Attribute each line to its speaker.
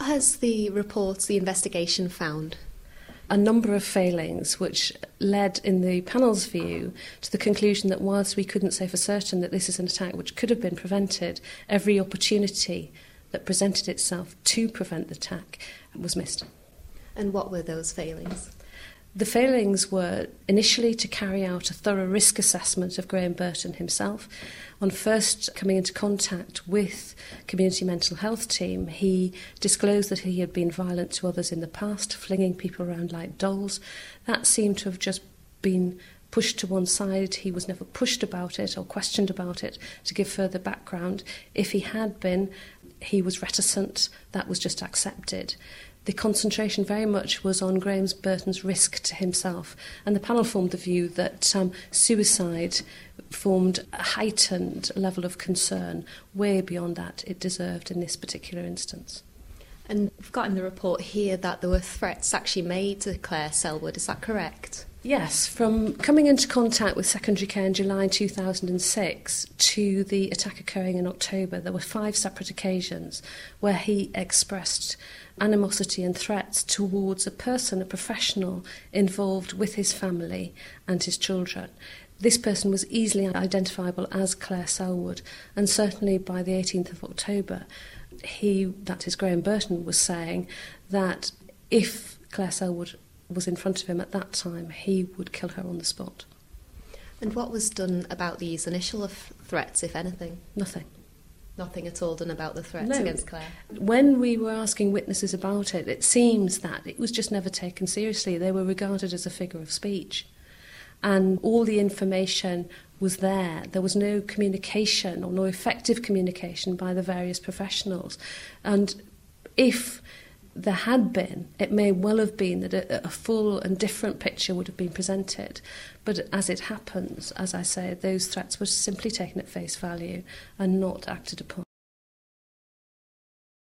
Speaker 1: What has the investigation found?
Speaker 2: A number of failings which led, in the panel's view, to the conclusion that whilst we couldn't say for certain that this is an attack which could have been prevented, every opportunity that presented itself to prevent the attack was missed.
Speaker 1: And what were those failings?
Speaker 2: The failings were initially to carry out a thorough risk assessment of Graham Burton himself. On first coming into contact with Community Mental Health Team, he disclosed that he had been violent to others in the past, flinging people around like dolls. That seemed to have just been pushed to one side. He was never pushed about it or questioned about it to give further background. If he had been, he was reticent. That was just accepted. The concentration very much was on Graham Burton's risk to himself, and the panel formed the view that suicide formed a heightened level of concern, way beyond that it deserved in this particular instance.
Speaker 1: And we've got in the report here that there were threats actually made to Claire Selwood, is that correct?
Speaker 2: Yes, from coming into contact with secondary care in July 2006 to the attack occurring in October, there were 5 separate occasions where he expressed animosity and threats towards a person, a professional, involved with his family and his children. This person was easily identifiable as Claire Selwood, and certainly by the 18th of October, that is Graham Burton, was saying that if Claire Selwood was in front of him at that time, he would kill her on the spot.
Speaker 1: And what was done about these initial threats, if anything?
Speaker 2: Nothing.
Speaker 1: Nothing at all done about the threats against Claire?
Speaker 2: When we were asking witnesses about it, it seems that it was just never taken seriously. They were regarded as a figure of speech. And all the information was there. There was no communication or no effective communication by the various professionals. And if there had been, it may well have been that a full and different picture would have been presented. But as it happens, as I say, those threats were simply taken at face value and not acted upon.